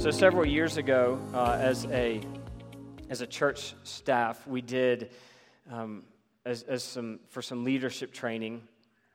So several years ago, as a church staff, we did for some leadership training.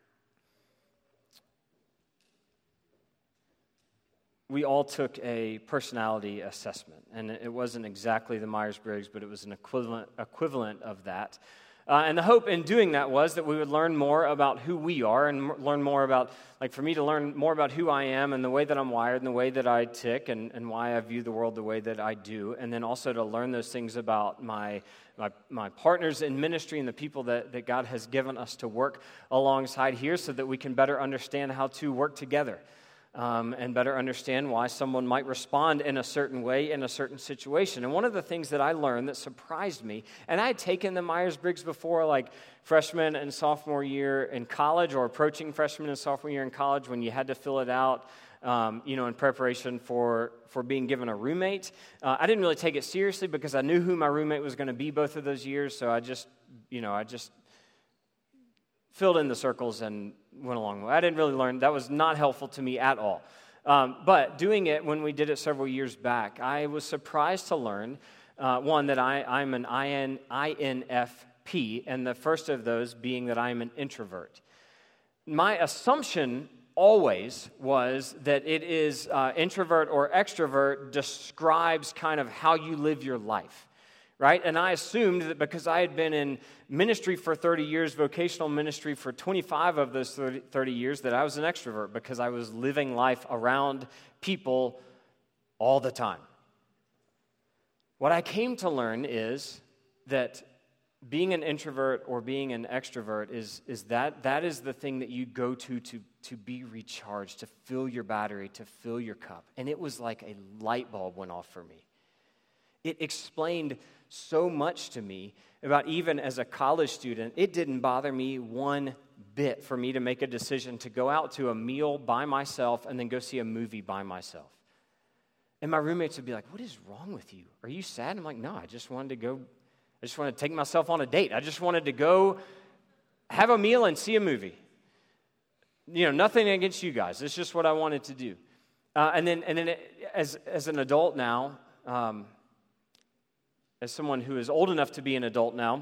We all took a personality assessment, and it wasn't exactly the Myers-Briggs, but it was an equivalent of that. And the hope in doing that was that we would learn more about who we are and learn more about, like for me to learn more about who I am and the way that I'm wired and the way that I tick and why I view the world the way that I do. And then also to learn those things about my partners in ministry and the people that God has given us to work alongside here so that we can better understand how to work together. And better understand why someone might respond in a certain way in a certain situation. And one of the things that I learned that surprised me, and I had taken the Myers-Briggs before, like freshman and sophomore year in college, or approaching freshman and sophomore year in college when you had to fill it out, in preparation for being given a roommate. I didn't really take it seriously because I knew who my roommate was going to be both of those years, so I just filled in the circles and went along. I didn't really learn. That was not helpful to me at all. But doing it when we did it several years back, I was surprised to learn, one, that I'm an INFP, and the first of those being that I'm an introvert. My assumption always was that it is introvert or extrovert describes kind of how you live your life. Right? And I assumed that because I had been in ministry for 30 years, vocational ministry for 25 of those 30 years, that I was an extrovert because I was living life around people all the time. What I came to learn is that being an introvert or being an extrovert is that is the thing that you go to be recharged, to fill your battery, to fill your cup. And it was like a light bulb went off for me. It explained so much to me about, even as a college student, it didn't bother me one bit for me to make a decision to go out to a meal by myself and then go see a movie by myself. And my roommates would be like, "What is wrong with you? Are you sad?" I'm like, "No, I just wanted to take myself on a date. I just wanted to go have a meal and see a movie. Nothing against you guys. It's just what I wanted to do." And then as an adult now, as someone who is old enough to be an adult now,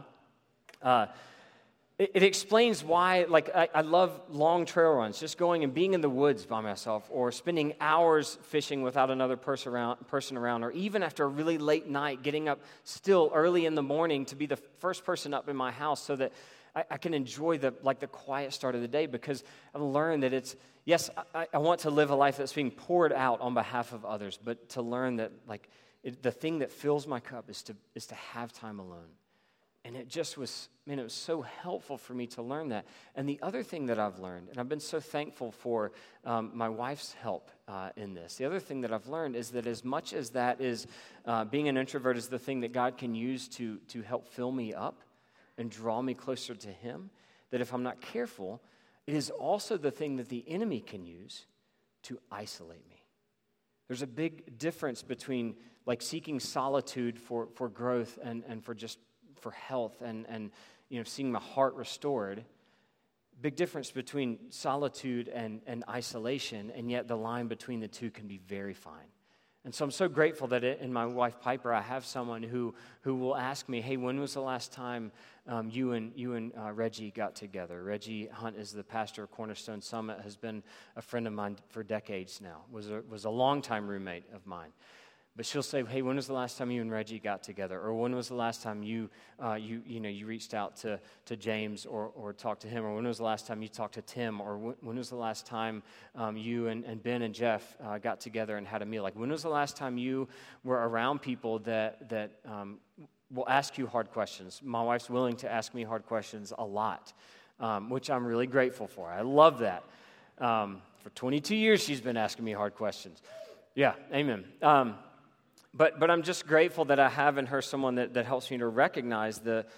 it explains why, I love long trail runs, just going and being in the woods by myself, or spending hours fishing without another person around, or even after a really late night, getting up still early in the morning to be the first person up in my house so that I can enjoy the quiet start of the day, because I've learned that it's, yes, I want to live a life that's being poured out on behalf of others, but to learn that, the thing that fills my cup is to have time alone. And it just was, it was so helpful for me to learn that. And the other thing that I've learned, and I've been so thankful for my wife's help in this, the other thing that I've learned is that as much as that is, being an introvert is the thing that God can use to help fill me up and draw me closer to Him, that if I'm not careful, it is also the thing that the enemy can use to isolate me. There's a big difference between seeking solitude for growth and for health and seeing my heart restored. Big difference between solitude and isolation, and yet the line between the two can be very fine. And so I'm so grateful that in my wife Piper, I have someone who will ask me, "Hey, when was the last time you and Reggie got together?" Reggie Hunt is the pastor of Cornerstone Summit, has been a friend of mine for decades now, was a longtime roommate of mine. But she'll say, "Hey, when was the last time you and Reggie got together?" Or when was the last time you reached out to James or talked to him? Or when was the last time you talked to Tim? Or when was the last time you and Ben and Jeff got together and had a meal? When was the last time you were around people that will ask you hard questions? My wife's willing to ask me hard questions a lot, which I'm really grateful for. I love that. For 22 years, she's been asking me hard questions. Yeah, amen. But I'm just grateful that I have in her someone that helps me to recognize the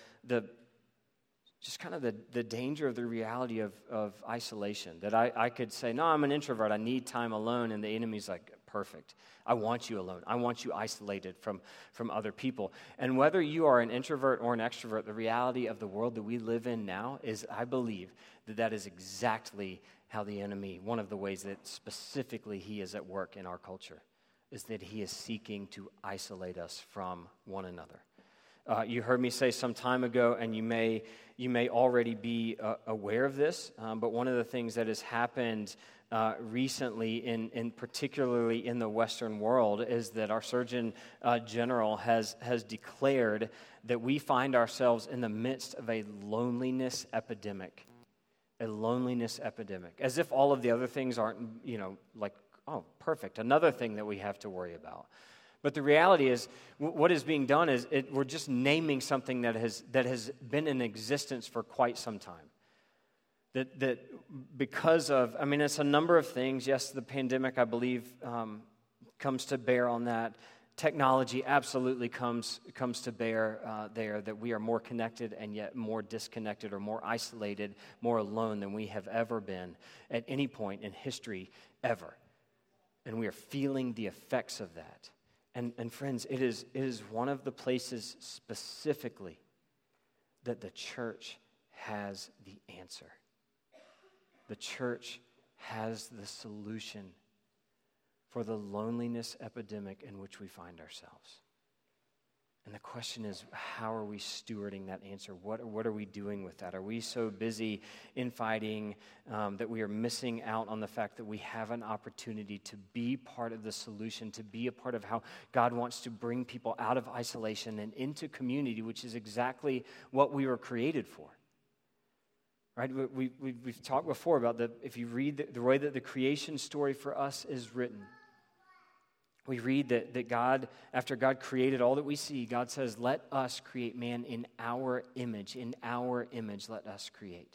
danger of the reality of isolation. That I could say, "No, I'm an introvert. I need time alone," and the enemy's like, "Perfect. I want you alone. I want you isolated from other people." And whether you are an introvert or an extrovert, the reality of the world that we live in now is, I believe, that is exactly how the enemy, one of the ways that specifically he is at work in our culture. is that he is seeking to isolate us from one another. You heard me say some time ago, and you may already be aware of this, but one of the things that has happened recently, in particularly in the Western world, is that our Surgeon General has declared that we find ourselves in the midst of a loneliness epidemic. A loneliness epidemic. As if all of the other things aren't, like, oh, perfect, another thing that we have to worry about. But the reality is, what is being done is we're just naming something that has been in existence for quite some time. That because of, it's a number of things. Yes, the pandemic, I believe, comes to bear on that. Technology absolutely comes to bear there, that we are more connected and yet more disconnected or more isolated, more alone than we have ever been at any point in history ever. And we are feeling the effects of that. And friends, it is one of the places specifically that the church has the answer. The church has the solution for the loneliness epidemic in which we find ourselves. And the question is, how are we stewarding that answer? What are we doing with that? Are we so busy infighting that we are missing out on the fact that we have an opportunity to be part of the solution, to be a part of how God wants to bring people out of isolation and into community, which is exactly what we were created for? Right? We've talked before about if you read the way that the creation story for us is written, we read that God, after God created all that we see, God says, let us create man in our image. In our image, let us create.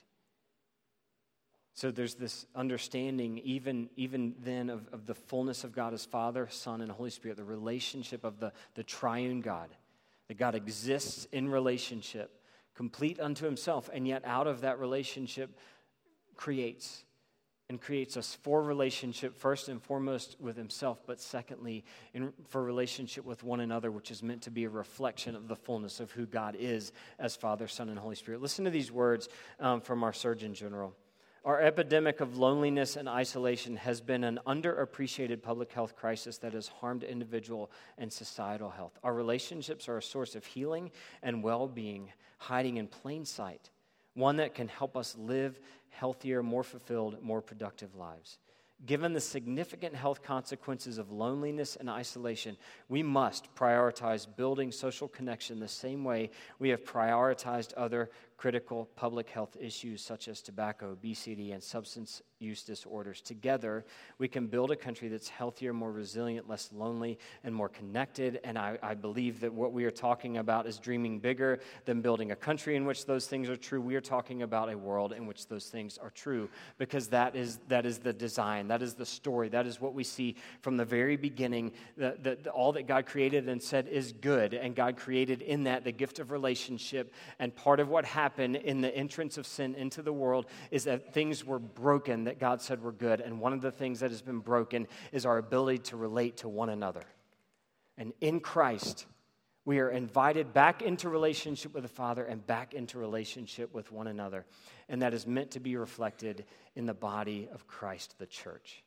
So there's this understanding, even then, of the fullness of God as Father, Son, and Holy Spirit, the relationship of the triune God, that God exists in relationship, complete unto himself, and yet out of that relationship creates us for relationship, first and foremost with himself, but secondly, for relationship with one another, which is meant to be a reflection of the fullness of who God is as Father, Son, and Holy Spirit. Listen to these words from our Surgeon General. Our epidemic of loneliness and isolation has been an underappreciated public health crisis that has harmed individual and societal health. Our relationships are a source of healing and well-being, hiding in plain sight, one that can help us live healthier, more fulfilled, more productive lives. Given the significant health consequences of loneliness and isolation, we must prioritize building social connection the same way we have prioritized other critical public health issues such as tobacco, obesity, and substance use disorders. Together, we can build a country that's healthier, more resilient, less lonely, and more connected. And I believe that what we are talking about is dreaming bigger than building a country in which those things are true. We are talking about a world in which those things are true, because that is the design, that is the story, that is what we see from the very beginning. All that God created and said is good, and God created in that the gift of relationship. And part of what happened in the entrance of sin into the world is that things were broken that God said were good. And one of the things that has been broken is our ability to relate to one another. And in Christ, we are invited back into relationship with the Father and back into relationship with one another. And that is meant to be reflected in the body of Christ, the church.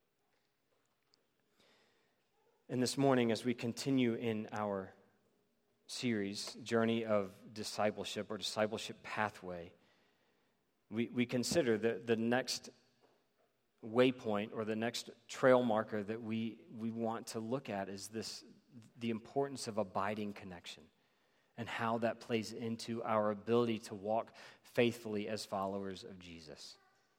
And this morning, as we continue in our series, Journey of Discipleship or Discipleship Pathway, we consider the next waypoint or the next trail marker that we want to look at is the importance of abiding connection and how that plays into our ability to walk faithfully as followers of Jesus.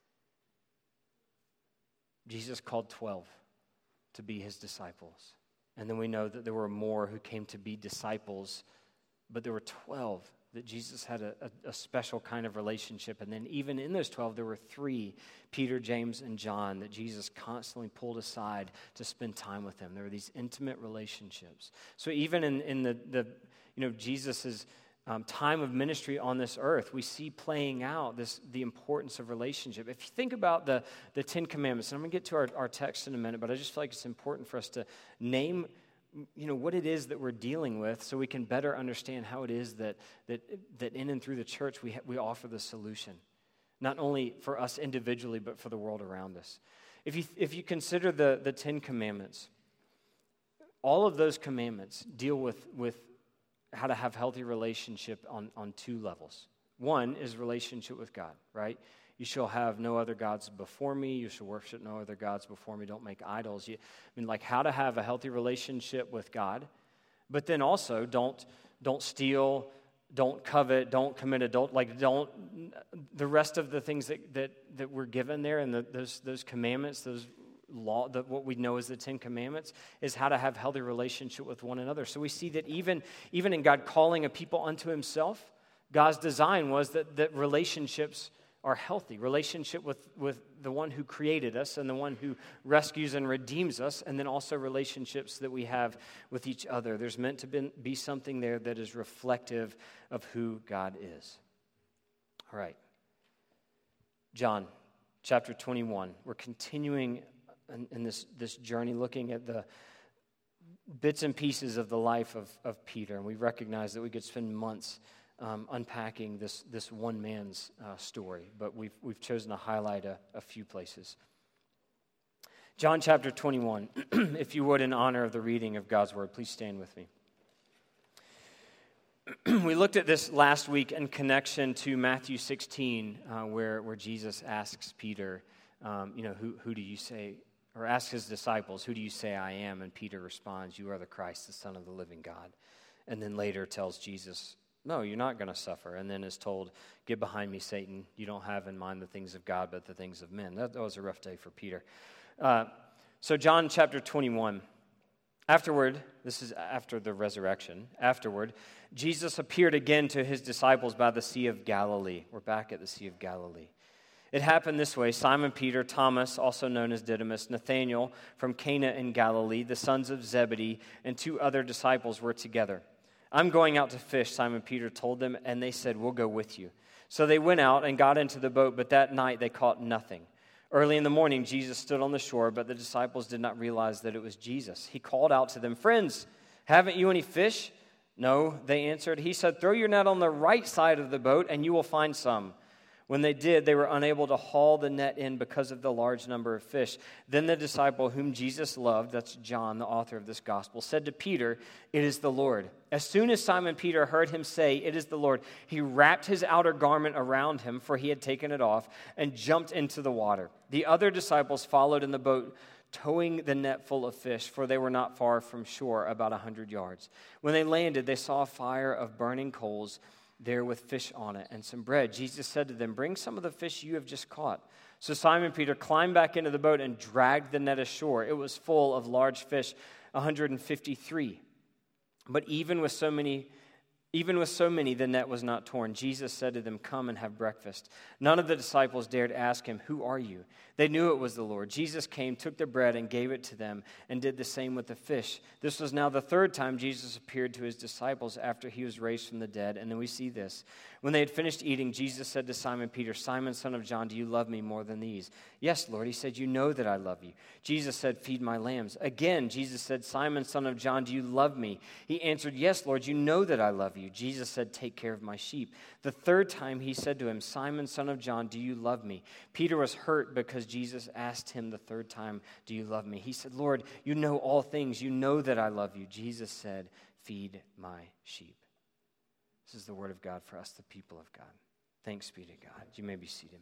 Jesus called 12 to be his disciples. And then we know that there were more who came to be disciples, but there were 12 that Jesus had a special kind of relationship. And then even in those 12, there were 3, Peter, James, and John, that Jesus constantly pulled aside to spend time with them. There were these intimate relationships. So even in the Jesus's time of ministry on this earth, we see playing out the importance of relationship. If you think about the Ten Commandments, and I'm going to get to our text in a minute, but I just feel like it's important for us to name what it is that we're dealing with so we can better understand how it is that in and through the church we offer the solution, not only for us individually, but for the world around us. If you consider the Ten Commandments, all of those commandments deal with how to have healthy relationship on two levels. One is relationship with God, right? You shall have no other gods before me. You shall worship no other gods before me. Don't make idols. Like how to have a healthy relationship with God. But then also don't steal, don't covet, don't commit the rest of the things that we're given there and those commandments, those law, what we know as the Ten Commandments, is how to have healthy relationship with one another. So we see that even in God calling a people unto himself, God's design was that relationships are healthy. Relationship with the one who created us and the one who rescues and redeems us, and then also relationships that we have with each other. There's meant to be something there that is reflective of who God is. All right. John, chapter 21. We're continuing in this journey looking at the bits and pieces of the life of Peter, and we recognize that we could spend months unpacking this one man's story, but we've chosen to highlight a few places. John chapter 21, if you would, in honor of the reading of God's word, please stand with me. We looked at this last week in connection to Matthew 16, where Jesus asks Peter, who do you say, or asks his disciples, who do you say I am? And Peter responds, you are the Christ, the Son of the living God. And then later tells Jesus, no, you're not going to suffer. And then is told, get behind me, Satan. You don't have in mind the things of God, but the things of men. That was a rough day for Peter. So John chapter 21. Afterward, this is after the resurrection. Afterward, Jesus appeared again to his disciples by the Sea of Galilee. We're back at the Sea of Galilee. It happened this way. Simon Peter, Thomas, also known as Didymus, Nathanael from Cana in Galilee, the sons of Zebedee, and two other disciples were together. I'm going out to fish, Simon Peter told them, and they said, we'll go with you. So they went out and got into the boat, but that night they caught nothing. Early in the morning, Jesus stood on the shore, but the disciples did not realize that it was Jesus. He called out to them, friends, haven't you any fish? No, they answered. He said, throw your net on the right side of the boat, and you will find some. When they did, they were unable to haul the net in because of the large number of fish. Then the disciple whom Jesus loved, that's John, the author of this gospel, said to Peter, it is the Lord. As soon as Simon Peter heard him say, it is the Lord, he wrapped his outer garment around him, for he had taken it off, and jumped into the water. The other disciples followed in the boat, towing the net full of fish, for they were not far from shore, about 100 yards. When they landed, they saw a fire of burning coals there with fish on it and some bread. Jesus said to them, bring some of the fish you have just caught. So Simon Peter climbed back into the boat and dragged the net ashore. It was full of large fish, 153. But even with so many, the net was not torn. Jesus said to them, come and have breakfast. None of the disciples dared ask him, who are you? They knew it was the Lord. Jesus came, took the bread, and gave it to them, and did the same with the fish. This was now the third time Jesus appeared to his disciples after he was raised from the dead. And then we see this. When they had finished eating, Jesus said to Simon Peter, Simon, son of John, do you love me more than these? Yes, Lord. He said, you know that I love you. Jesus said, feed my lambs. Again, Jesus said, Simon, son of John, do you love me? He answered, yes, Lord, you know that I love you. Jesus said, take care of my sheep. The third time he said to him, Simon, son of John, do you love me? Peter was hurt because Jesus asked him the third time, do you love me? He said, Lord, you know all things. You know that I love you. Jesus said, feed my sheep. This is the word of God for us, the people of God. Thanks be to God. You may be seated.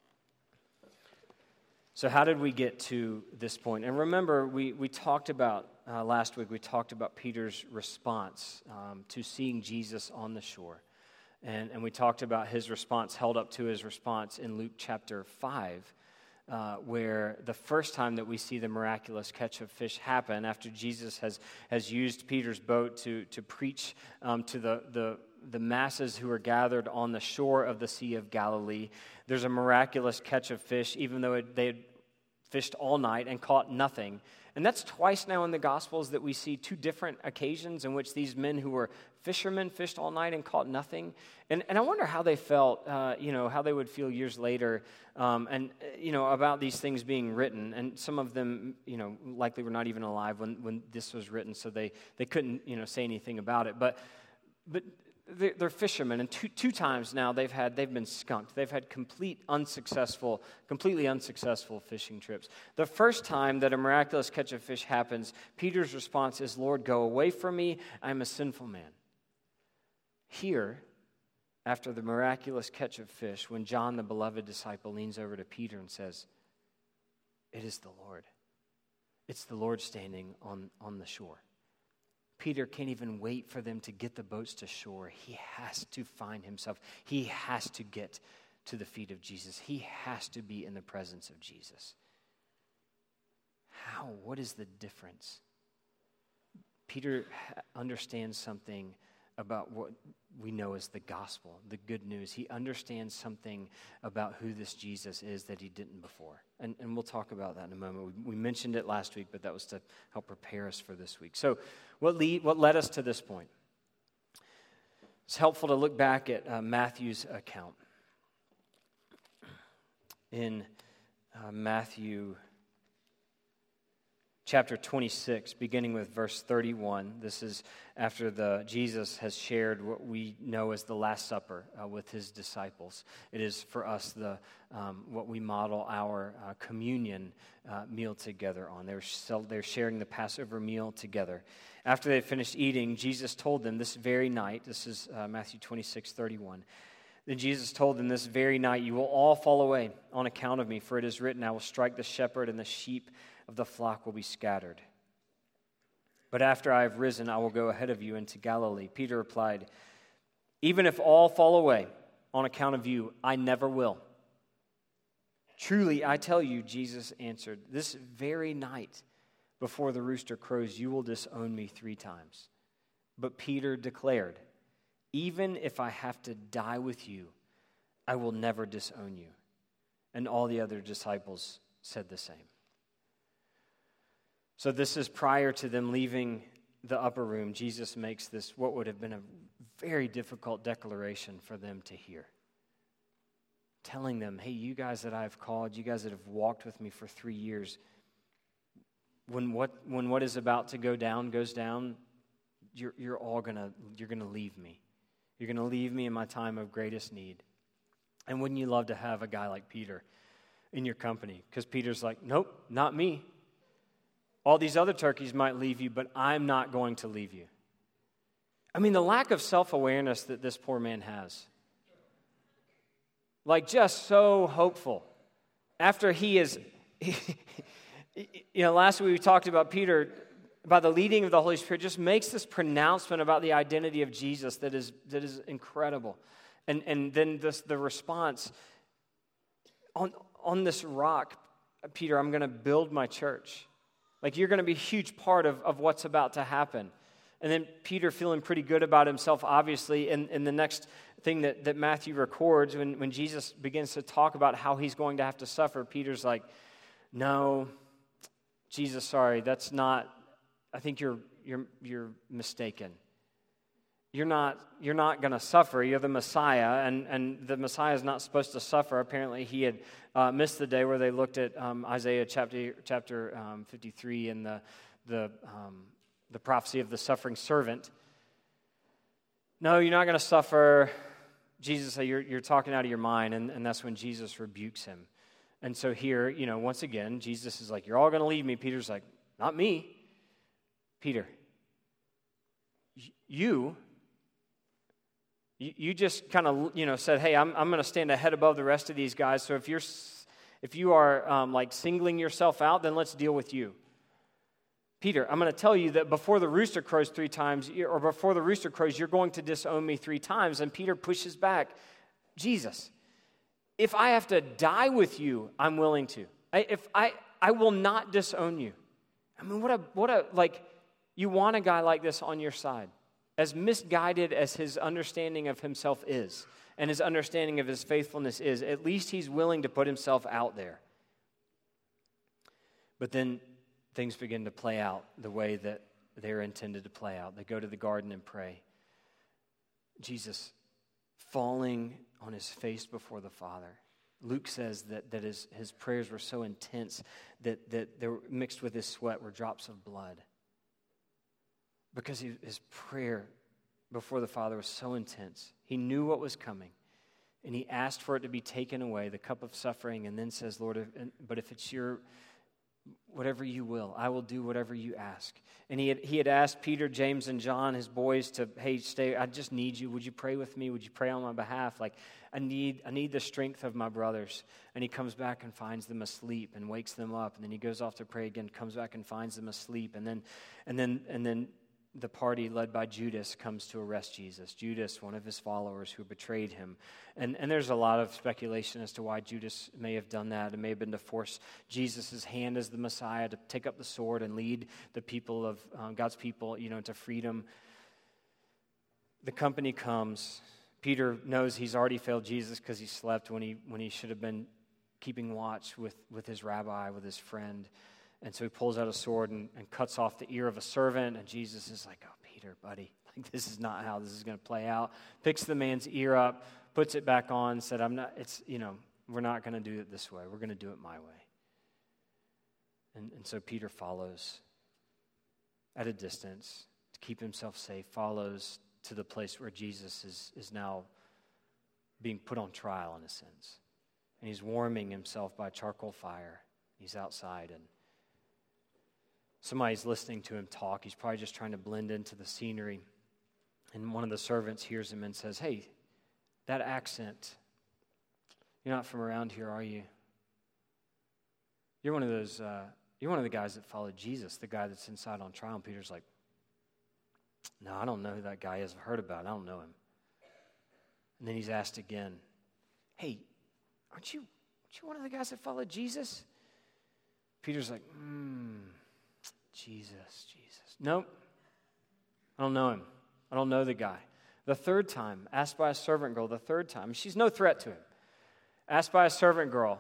So how did we get to this point? And remember, we talked about, last week, we talked about Peter's response to seeing Jesus on the shore. And we talked about his response, held up to his response in Luke chapter 5, where the first time that we see the miraculous catch of fish happen, after Jesus has used Peter's boat to preach to the masses who are gathered on the shore of the Sea of Galilee, there's a miraculous catch of fish, even though they had fished all night and caught nothing. And that's twice now in the Gospels that we see two different occasions in which these men who were fishermen fished all night and caught nothing. And I wonder how they felt, how they would feel years later, about these things being written. And some of them, likely were not even alive when this was written, so they couldn't, say anything about it. But they're fishermen, and two times now they've been skunked. They've had completely unsuccessful fishing trips. The first time that a miraculous catch of fish happens, Peter's response is, "Lord, go away from me, I'm a sinful man." Here, after the miraculous catch of fish, when John, the beloved disciple, leans over to Peter and says, "It is the Lord. It's the Lord standing on the shore." Peter can't even wait for them to get the boats to shore. He has to find himself. He has to get to the feet of Jesus. He has to be in the presence of Jesus. How? What is the difference? Peter understands something about what we know as the gospel, the good news. He understands something about who this Jesus is that he didn't before. And we'll talk about that in a moment. We mentioned it last week, but that was to help prepare us for this week. So what led us to this point? It's helpful to look back at Matthew's account. In Matthew chapter 26, beginning with verse 31. This is after Jesus has shared what we know as the Last Supper with his disciples. It is for us what we model our communion meal together on. They're sharing the Passover meal together. After they finished eating, Jesus told them this very night, this is Matthew 26:31. Then Jesus told them, "This very night you will all fall away on account of me, for it is written, I will strike the shepherd and the sheep of the flock will be scattered. But after I have risen, I will go ahead of you into Galilee." Peter replied, "Even if all fall away on account of you, I never will." "Truly, I tell you," Jesus answered, "this very night before the rooster crows, you will disown me 3 times. But Peter declared, "Even if I have to die with you, I will never disown you." And all the other disciples said the same. So this is prior to them leaving the upper room. Jesus makes this, what would have been a very difficult declaration for them to hear. Telling them, "Hey, you guys that I've called, you guys that have walked with me for 3 years, when what is about to go down goes down, you're gonna leave me. You're gonna leave me in my time of greatest need." And wouldn't you love to have a guy like Peter in your company? Because Peter's like, "Nope, not me. All these other turkeys might leave you, but I'm not going to leave you." I mean, the lack of self-awareness that this poor man has. Like, just so hopeful. After he is, last week we talked about Peter, by the leading of the Holy Spirit, just makes this pronouncement about the identity of Jesus that is incredible. And then the response, on this rock, Peter, I'm going to build my church. Like, you're going to be a huge part of what's about to happen. And then Peter, feeling pretty good about himself, obviously, and the next thing that Matthew records, when Jesus begins to talk about how he's going to have to suffer, Peter's like, "No, Jesus, sorry, that's not, I think you're mistaken. You're not going to suffer. You're the Messiah, and the Messiah is not supposed to suffer." Apparently, he had missed the day where they looked at Isaiah chapter 53 and the prophecy of the suffering servant. "No, you're not going to suffer." Jesus said, "You're talking out of your mind," and that's when Jesus rebukes him. And so here, once again, Jesus is like, "You're all going to leave me." Peter's like, "Not me." "Peter, you just kind of, said, 'Hey, I'm going to stand ahead above the rest of these guys. So if you are like singling yourself out, then let's deal with you. Peter, I'm going to tell you that before the rooster crows 3 times, or before the rooster crows, you're going to disown me 3 times. And Peter pushes back. "Jesus, if I have to die with you, I'm willing to. I will not disown you." I mean, you want a guy like this on your side. As misguided as his understanding of himself is, and his understanding of his faithfulness is, at least he's willing to put himself out there. But then things begin to play out the way that they're intended to play out. They go to the garden and pray. Jesus falling on his face before the Father. Luke says that his prayers were so intense that they were mixed with his sweat were drops of blood. Because his prayer before the Father was so intense. He knew what was coming, and he asked for it to be taken away, the cup of suffering, and then says, Lord, but if it's whatever you will, I will do whatever you ask. And he had asked Peter, James, and John, his boys, to, hey, stay, I just need you. Would you pray with me? Would you pray on my behalf? Like, I need the strength of my brothers. And he comes back and finds them asleep and wakes them up. And then he goes off to pray again, comes back and finds them asleep. And then the party led by Judas comes to arrest Jesus. Judas, one of his followers who betrayed him. And there's a lot of speculation as to why Judas may have done that. It may have been to force Jesus' hand as the Messiah to take up the sword and lead the people of God's people, to freedom. The company comes. Peter knows he's already failed Jesus because he slept when he should have been keeping watch with his rabbi, with his friend. And so he pulls out a sword and cuts off the ear of a servant. And Jesus is like, oh, Peter, buddy, like this is not how this is going to play out. Picks the man's ear up, puts it back on, said, we're not going to do it this way. We're going to do it my way. And so Peter follows at a distance to keep himself safe, follows to the place where Jesus is now being put on trial in a sense. And he's warming himself by charcoal fire. He's outside and somebody's listening to him talk. He's probably just trying to blend into the scenery. And one of the servants hears him and says, hey, that accent, you're not from around here, are you? You're one of the guys that followed Jesus, the guy that's inside on trial. And Peter's like, no, I don't know who that guy is. I've heard about it. I don't know him. And then he's asked again, hey, aren't you one of the guys that followed Jesus? Peter's like, Jesus. Nope. I don't know him. I don't know the guy. The third time, asked by a servant girl, she's no threat to him. Asked by a servant girl,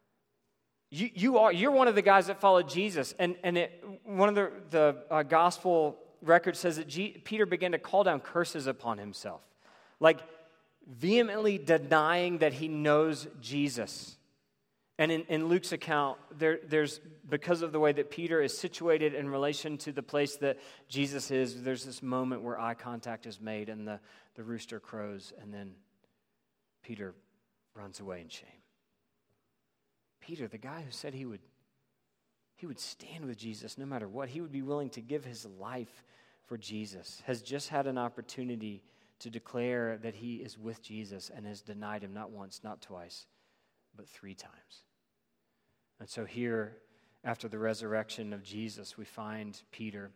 you're one of the guys that followed Jesus. And one of the gospel records says that Peter began to call down curses upon himself, like vehemently denying that he knows Jesus. And in Luke's account, there's because of the way that Peter is situated in relation to the place that Jesus is, there's this moment where eye contact is made and the rooster crows, and then Peter runs away in shame. Peter, the guy who said he would stand with Jesus no matter what, he would be willing to give his life for Jesus, has just had an opportunity to declare that he is with Jesus and has denied him not once, not twice, but 3 times. And so here, after the resurrection of Jesus, we find Peter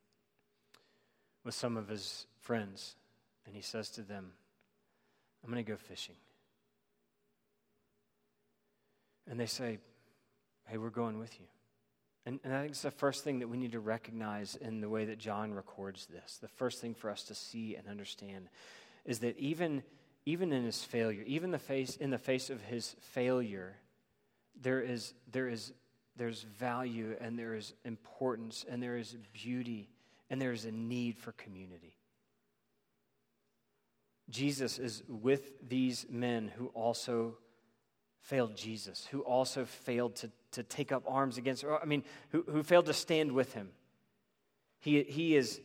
with some of his friends, and he says to them, I'm going to go fishing. And they say, hey, we're going with you. And I think it's the first thing that we need to recognize in the way that John records this. The first thing for us to see and understand is that even in his failure, even in the face of his failure, there's value and there is importance and there is beauty and there is a need for community. Jesus is with these men who also failed Jesus, who also failed to take up arms against, who failed to stand with him. He is.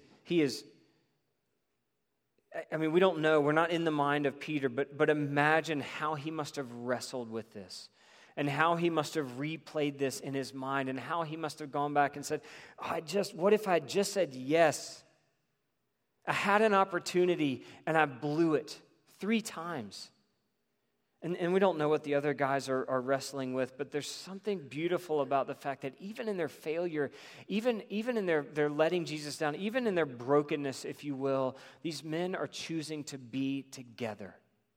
We don't know. We're not in the mind of Peter, but imagine how he must have wrestled with this and how he must have replayed this in his mind and how he must have gone back and said, what if I just said yes? I had an opportunity and I blew it 3 times. And we don't know what the other guys are wrestling with, but there's something beautiful about the fact that even in their failure, even in their letting Jesus down, even in their brokenness, if you will, these men are choosing to be together.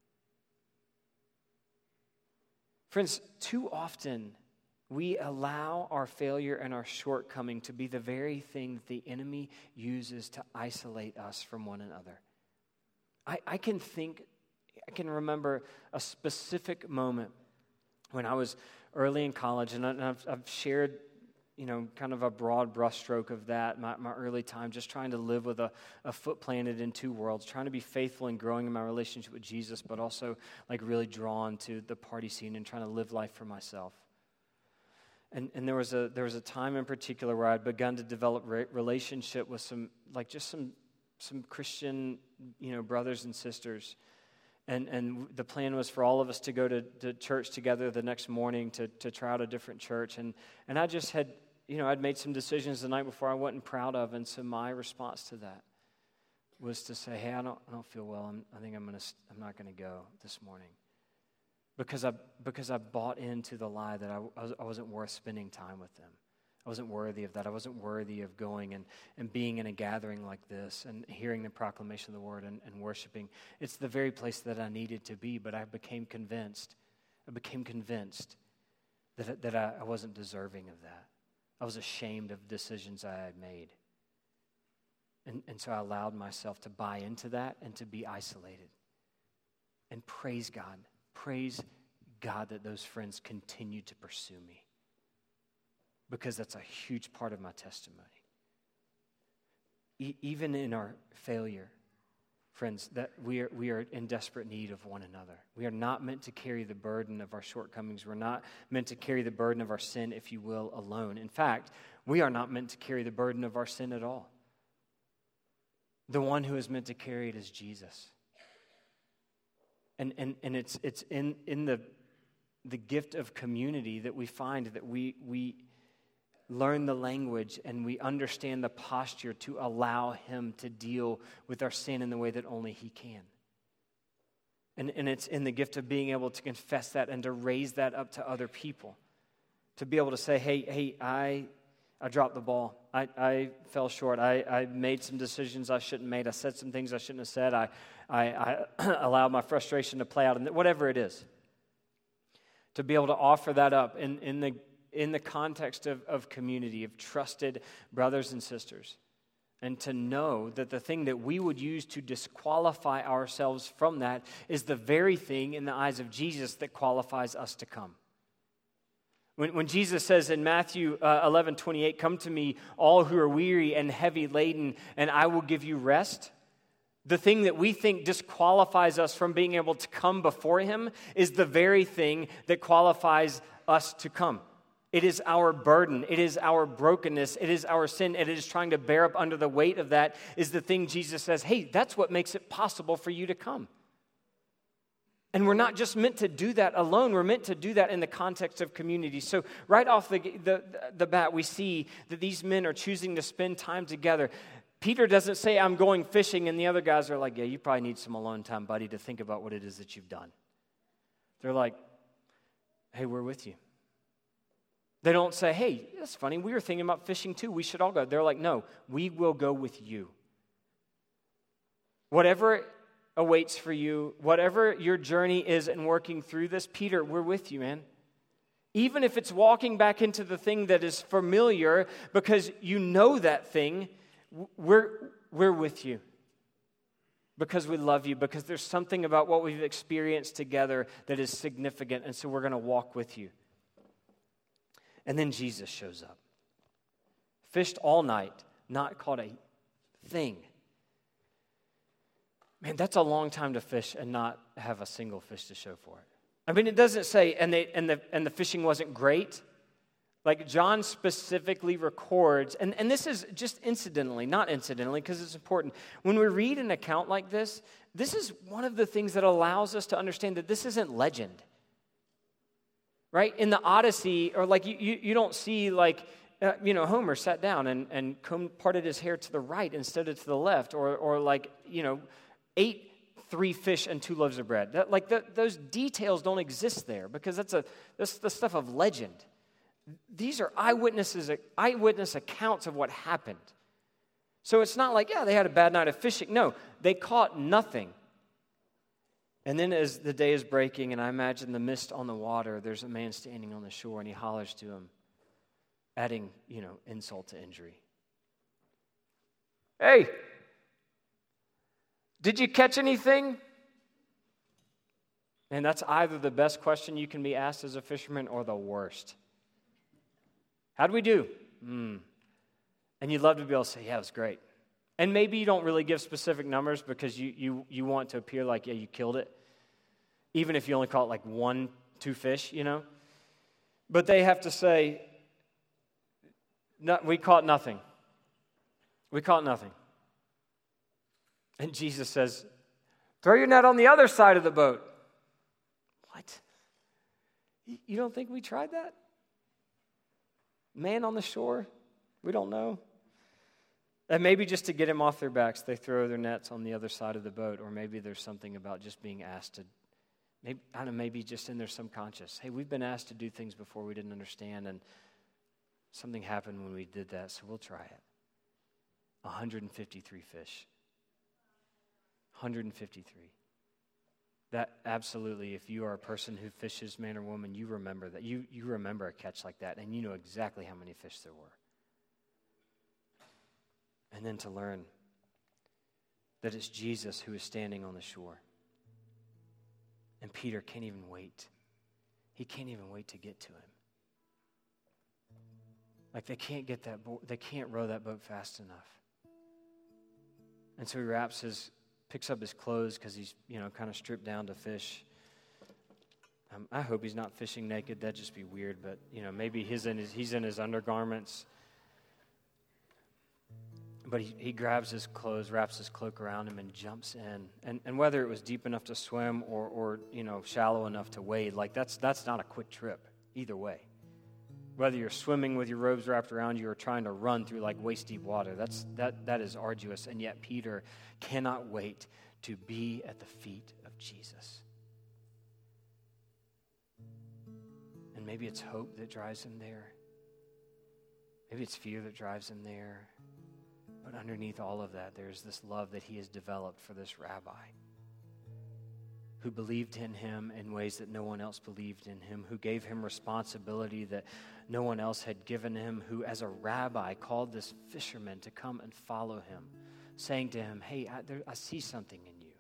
Friends, too often we allow our failure and our shortcoming to be the very thing that the enemy uses to isolate us from one another. I can remember a specific moment when I was early in college, and I've shared, kind of a broad brushstroke of that, my early time, just trying to live with a foot planted in 2 worlds, trying to be faithful and growing in my relationship with Jesus, but also like really drawn to the party scene and trying to live life for myself. And there was a time in particular where I'd begun to develop relationship with some some Christian, brothers and sisters. And the plan was for all of us to go to church together the next morning to try out a different church. And I just had, I'd made some decisions the night before I wasn't proud of. And so my response to that was to say, hey, I don't feel well. I think I'm not going to go this morning. Because I bought into the lie that I wasn't worth spending time with them. I wasn't worthy of that. I wasn't worthy of going and being in a gathering like this and hearing the proclamation of the word and worshiping. It's the very place that I needed to be, but I became convinced. That I wasn't deserving of that. I was ashamed of decisions I had made. And so I allowed myself to buy into that and to be isolated. And praise God that those friends continue to pursue me. Because that's a huge part of my testimony. Even in our failure, friends, that we are in desperate need of one another. We are not meant to carry the burden of our shortcomings. We're not meant to carry the burden of our sin, if you will, alone. In fact, we are not meant to carry the burden of our sin at all. The one who is meant to carry it is Jesus. And it's in the gift of community that we find that we learn the language and we understand the posture to allow him to deal with our sin in the way that only he can. And it's in the gift of being able to confess that and to raise that up to other people. To be able to say, hey, I dropped the ball. I fell short. I made some decisions I shouldn't have made. I said some things I shouldn't have said. I allowed my frustration to play out, and whatever it is. To be able to offer that up in the context of community, of trusted brothers and sisters. And to know that the thing that we would use to disqualify ourselves from that is the very thing in the eyes of Jesus that qualifies us to come. When Jesus says in Matthew 11:28, "Come to me, all who are weary and heavy laden, and I will give you rest," the thing that we think disqualifies us from being able to come before him is the very thing that qualifies us to come. It is our burden. It is our brokenness. It is our sin. It is trying to bear up under the weight of that is the thing Jesus says, hey, that's what makes it possible for you to come. And we're not just meant to do that alone. We're meant to do that in the context of community. So right off the bat, we see that these men are choosing to spend time together. Peter doesn't say, I'm going fishing, and the other guys are like, yeah, you probably need some alone time, buddy, to think about what it is that you've done. They're like, hey, we're with you. They don't say, hey, that's funny, we were thinking about fishing too, we should all go. They're like, no, we will go with you. Whatever awaits for you, whatever your journey is in working through this, Peter, we're with you, man. Even if it's walking back into the thing that is familiar because you know that thing, we're with you. Because we love you, because there's something about what we've experienced together that is significant, and so we're going to walk with you. And then Jesus shows up. Fished all night, not caught a thing. Man, that's a long time to fish and not have a single fish to show for it. I mean, it doesn't say, and the fishing wasn't great. Like John specifically records, and this is just incidentally, not incidentally, because it's important. When we read an account like this is one of the things that allows us to understand that this isn't legend. Right? In the Odyssey, or like you don't see like, Homer sat down and parted his hair to the right instead of to the left, or like, ate 3 fish and 2 loaves of bread. Those details don't exist there because that's the stuff of legend. These are eyewitness accounts of what happened. So it's not like, yeah, they had a bad night of fishing. No, they caught nothing. And then as the day is breaking, and I imagine the mist on the water, there's a man standing on the shore, and he hollers to him, adding, insult to injury. Hey, did you catch anything? And that's either the best question you can be asked as a fisherman or the worst. How'd we do? And you'd love to be able to say, yeah, it was great. And maybe you don't really give specific numbers because you want to appear like, yeah, you killed it. Even if you only caught like 1-2 fish, But they have to say, no, we caught nothing. We caught nothing. And Jesus says, throw your net on the other side of the boat. What? You don't think we tried that? Man on the shore? We don't know. And maybe just to get him off their backs, they throw their nets on the other side of the boat. Or maybe there's something about just being asked to, maybe just in their subconscious. Hey, we've been asked to do things before we didn't understand, and something happened when we did that, so we'll try it. 153 fish. 153. That absolutely, if you are a person who fishes, man or woman, you remember that. You remember a catch like that, and you know exactly how many fish there were. And then to learn that it's Jesus who is standing on the shore. And Peter can't even wait. He can't even wait to get to him. Like they can't row that boat fast enough. And so he picks up his clothes because he's, kind of stripped down to fish. I hope he's not fishing naked. That'd just be weird. But, maybe he's in his undergarments. But he grabs his clothes, wraps his cloak around him, and jumps in. And whether it was deep enough to swim or shallow enough to wade, like that's not a quick trip either way. Whether you're swimming with your robes wrapped around you or trying to run through like waist-deep water, that is arduous. And yet Peter cannot wait to be at the feet of Jesus. And maybe it's hope that drives him there. Maybe it's fear that drives him there. But underneath all of that, there's this love that he has developed for this rabbi who believed in him in ways that no one else believed in him, who gave him responsibility that no one else had given him, who as a rabbi called this fisherman to come and follow him, saying to him, hey, I see something in you.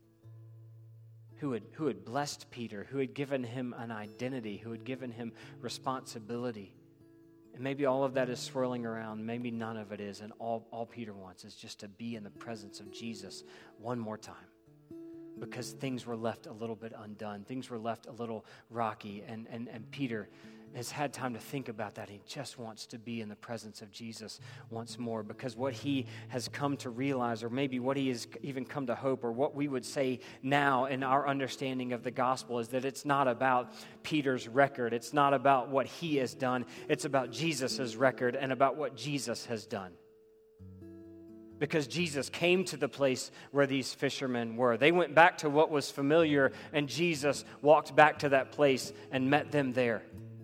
Who had blessed Peter, who had given him an identity, who had given him responsibility. And maybe all of that is swirling around. Maybe none of it is. And all Peter wants is just to be in the presence of Jesus one more time. Because things were left a little bit undone. Things were left a little rocky. And Peter has had time to think about that. He just wants to be in the presence of Jesus once more. Because what he has come to realize, or maybe what he has even come to hope, or what we would say now in our understanding of the gospel, is that it's not about Peter's record. It's not about what he has done. It's about Jesus' record and about what Jesus has done. Because Jesus came to the place where these fishermen were. They went back to what was familiar, and Jesus walked back to that place and met them there.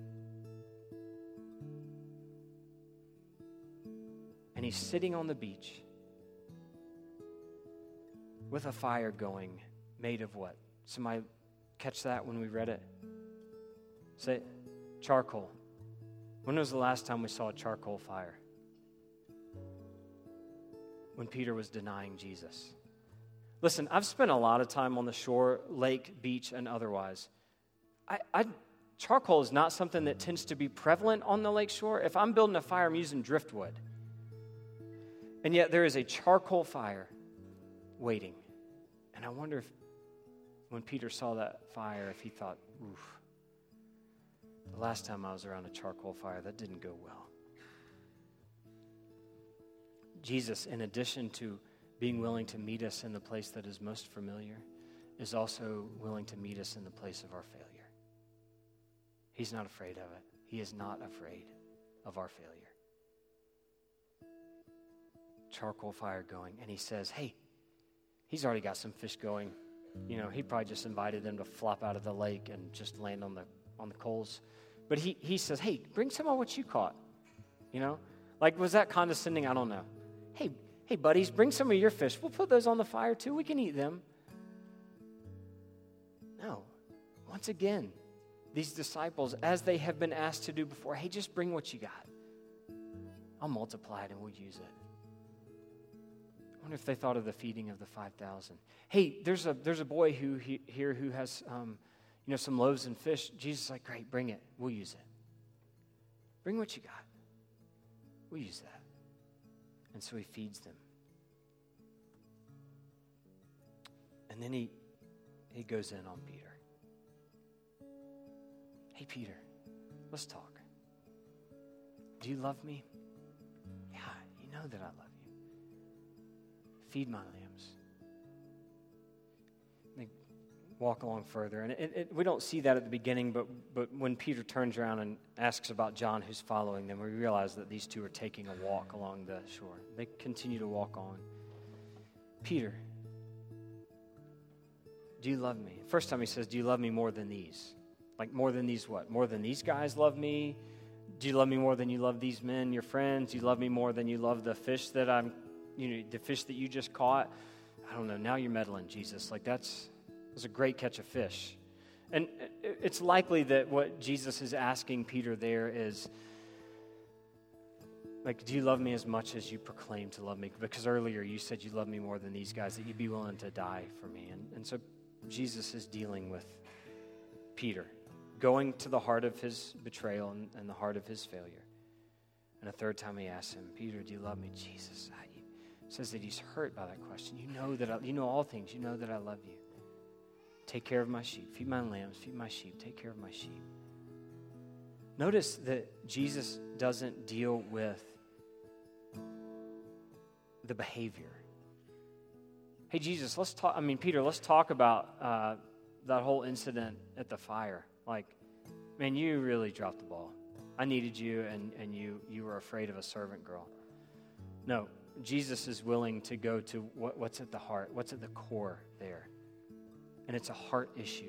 And he's sitting on the beach with a fire going, made of what? Somebody catch that when we read it? Say, charcoal. When was the last time we saw a charcoal fire? When Peter was denying Jesus. Listen, I've spent a lot of time on the shore, lake, beach, and otherwise. Charcoal is not something that tends to be prevalent on the lake shore. If I'm building a fire, I'm using driftwood. And yet there is a charcoal fire waiting. And I wonder if when Peter saw that fire, if he thought, oof, the last time I was around a charcoal fire, that didn't go well. Jesus, in addition to being willing to meet us in the place that is most familiar, is also willing to meet us in the place of our failure. He's not afraid of it. He is not afraid of our failure. Charcoal fire going, and he says, hey, he's already got some fish going. He probably just invited them to flop out of the lake and just land on the coals. But he says, hey, bring some of what you caught. Like, was that condescending? I don't know. Hey, buddies, bring some of your fish. We'll put those on the fire too. We can eat them. No. Once again, these disciples, as they have been asked to do before, hey, just bring what you got. I'll multiply it and we'll use it. I wonder if they thought of the feeding of the 5,000. Hey, there's a boy who has some loaves and fish. Jesus is like, great, bring it. We'll use it. Bring what you got. We'll use that. And so he feeds them. And then he goes in on Peter. Hey, Peter, let's talk. Do you love me? Yeah, you know that I love you. Feed my lambs. walk along further. And we don't see that at the beginning, but when Peter turns around and asks about John who's following them, we realize that these two are taking a walk along the shore. They continue to walk on. Peter, do you love me? First time he says, do you love me more than these? Like more than these what? More than these guys love me? Do you love me more than you love these men, your friends? Do you love me more than you love the fish that the fish that you just caught? I don't know. Now you're meddling, Jesus. Like that's a great catch of fish. And it's likely that what Jesus is asking Peter there is, like, do you love me as much as you proclaim to love me? Because earlier you said you love me more than these guys, that you'd be willing to die for me. And so Jesus is dealing with Peter, going to the heart of his betrayal and the heart of his failure. And a third time he asks him, Peter, do you love me? Jesus says that he's hurt by that question. You know all things. You know that I love you. Take care of my sheep. Feed my lambs. Feed my sheep. Take care of my sheep. Notice that Jesus doesn't deal with the behavior. Hey, Jesus, Peter, let's talk about that whole incident at the fire. Like, man, you really dropped the ball. I needed you, and you were afraid of a servant girl. No, Jesus is willing to go to what's at the heart, what's at the core there. And it's a heart issue.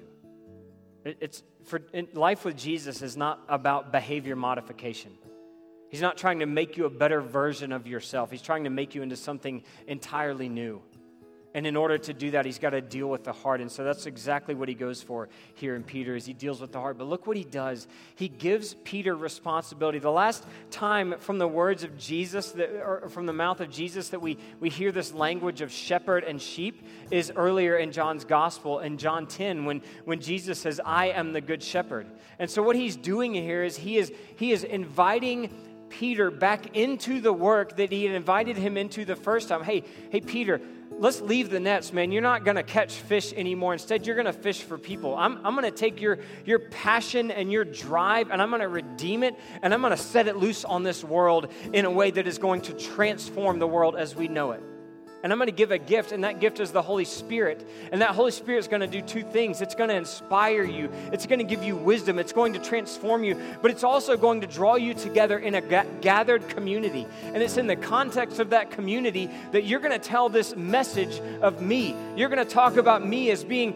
Life with Jesus is not about behavior modification. He's not trying to make you a better version of yourself. He's trying to make you into something entirely new. And in order to do that, he's got to deal with the heart. And so that's exactly what he goes for here in Peter, is he deals with the heart. But look what he does. He gives Peter responsibility. The last time from the words of Jesus, or from the mouth of Jesus, that we hear this language of shepherd and sheep is earlier in John's gospel, in John 10, when Jesus says, I am the good shepherd. And so what he's doing here is he is inviting Peter back into the work that he had invited him into the first time. Hey, Peter, let's leave the nets, man. You're not going to catch fish anymore. Instead, you're going to fish for people. I'm going to take your passion and your drive, and I'm going to redeem it, and I'm going to set it loose on this world in a way that is going to transform the world as we know it. And I'm going to give a gift, and that gift is the Holy Spirit. And that Holy Spirit is going to do two things. It's going to inspire you. It's going to give you wisdom. It's going to transform you. But it's also going to draw you together in a gathered community. And it's in the context of that community that you're going to tell this message of me. You're going to talk about me as being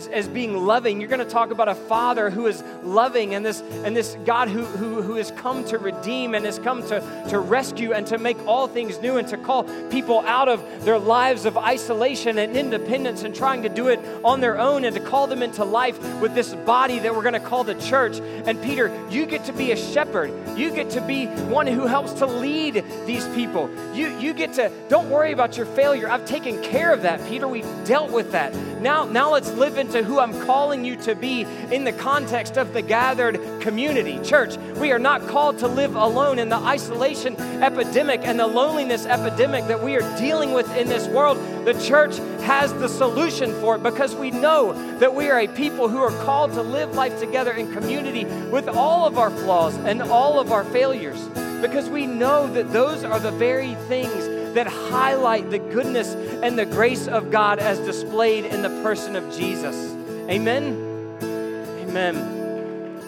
loving. You're going to talk about a Father who is loving, and this God who has come to redeem and has come to rescue and to make all things new and to call people out of their lives of isolation and independence and trying to do it on their own, and to call them into life with this body that we're going to call the church. And Peter, you get to be a shepherd. You get to be one who helps to lead these people. You get to, don't worry about your failure. I've taken care of that, Peter. We've dealt with that. Now let's live into who I'm calling you to be in the context of the gathered community. Church, we are not called to live alone in the isolation epidemic and the loneliness epidemic that we are dealing with in this world. The church has the solution for it, because we know that we are a people who are called to live life together in community with all of our flaws and all of our failures, because we know that those are the very things that highlight the goodness and the grace of God as displayed in the person of Jesus. Amen? Amen.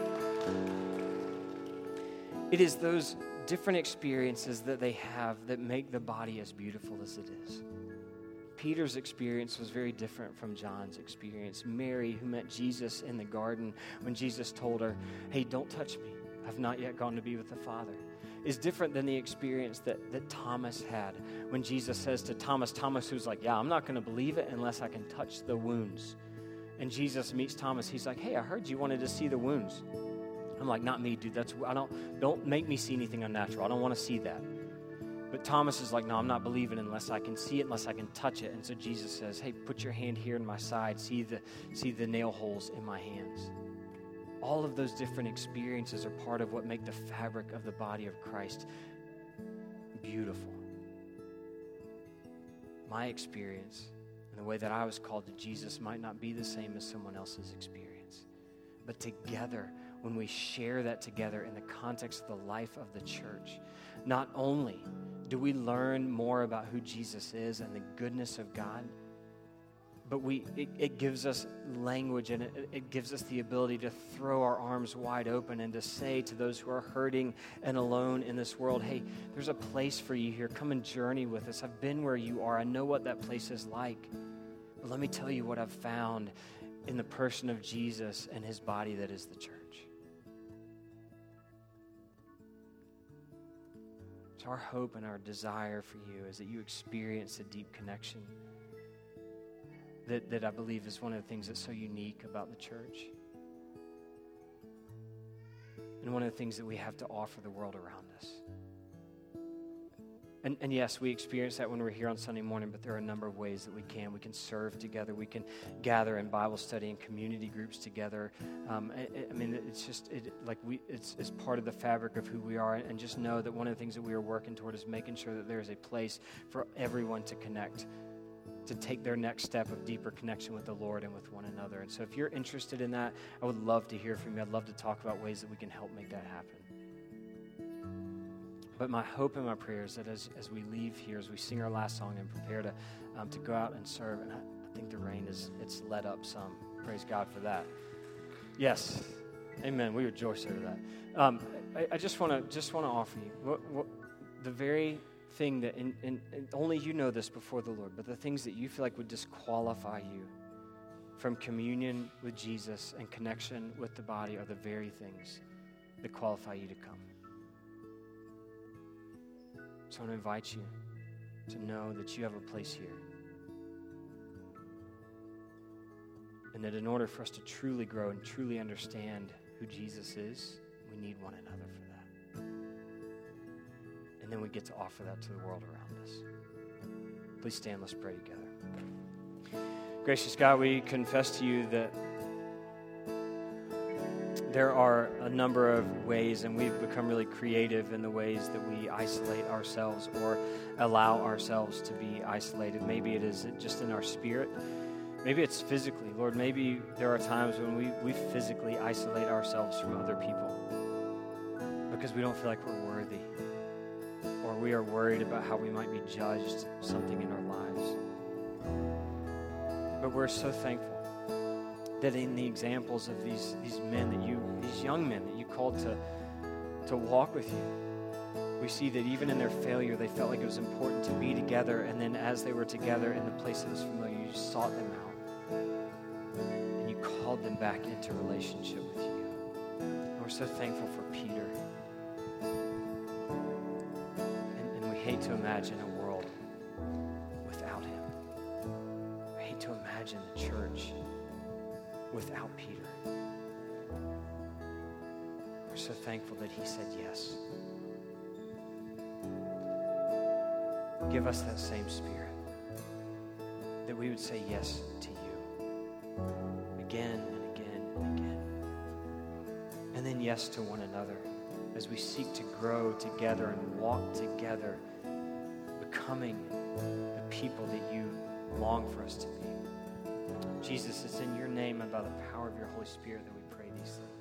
It is those different experiences that they have that make the body as beautiful as it is. Peter's experience was very different from John's experience. Mary, who met Jesus in the garden when Jesus told her, hey, don't touch me. I've not yet gone to be with the Father, is different than the experience that Thomas had when Jesus says to Thomas, who's like, yeah, I'm not going to believe it unless I can touch the wounds. And Jesus meets Thomas. He's like, hey, I heard you wanted to see the wounds. I'm like, not me, dude. Don't make me see anything unnatural. I don't want to see that. But Thomas is like, no, I'm not believing unless I can see it, unless I can touch it. And so Jesus says, hey, put your hand here in my side. See the nail holes in my hands. All of those different experiences are part of what make the fabric of the body of Christ beautiful. My experience and the way that I was called to Jesus might not be the same as someone else's experience. But together, when we share that together in the context of the life of the church, not only do we learn more about who Jesus is and the goodness of God, But it gives us language, and it gives us the ability to throw our arms wide open and to say to those who are hurting and alone in this world, hey, there's a place for you here. Come and journey with us. I've been where you are. I know what that place is like. But let me tell you what I've found in the person of Jesus and his body that is the church. So our hope and our desire for you is that you experience a deep connection that I believe is one of the things that's so unique about the church. And one of the things that we have to offer the world around us. And yes, we experience that when we're here on Sunday morning, but there are a number of ways that we can. We can serve together. We can gather in Bible study and community groups together. It's part of the fabric of who we are. And just know that one of the things that we are working toward is making sure that there is a place for everyone to connect, to take their next step of deeper connection with the Lord and with one another. And so if you're interested in that, I would love to hear from you. I'd love to talk about ways that we can help make that happen. But my hope and my prayer is that as we leave here, as we sing our last song and prepare to go out and serve, and I think the rain it's let up some. Praise God for that. Yes, amen. We rejoice over that. I just want to offer you the very thing that, and only you know this before the Lord, but the things that you feel like would disqualify you from communion with Jesus and connection with the body are the very things that qualify you to come. So I want to invite you to know that you have a place here. And that in order for us to truly grow and truly understand who Jesus is, we need one another for that. And then we get to offer that to the world around us. Please stand, let's pray together. Gracious God, we confess to you that there are a number of ways, and we've become really creative in the ways that we isolate ourselves or allow ourselves to be isolated. Maybe it is just in our spirit. Maybe it's physically. Lord, maybe there are times when we physically isolate ourselves from other people because we don't feel like we're worthy, or we are worried about how we might be judged, something in our lives. But we're so thankful that in the examples of these young men that you called to walk with you, we see that even in their failure, they felt like it was important to be together. And then as they were together in the place that was familiar, you sought them out. And you called them back into relationship with you. And we're so thankful for Peter. And we hate to imagine a world without him. We hate to imagine the church without Peter. We're so thankful that he said yes. Give us that same spirit, that we would say yes to you again and again and again. And then yes to one another as we seek to grow together and walk together, becoming the people that you long for us to be. Jesus, it's in your name and by the power of your Holy Spirit that we pray these things.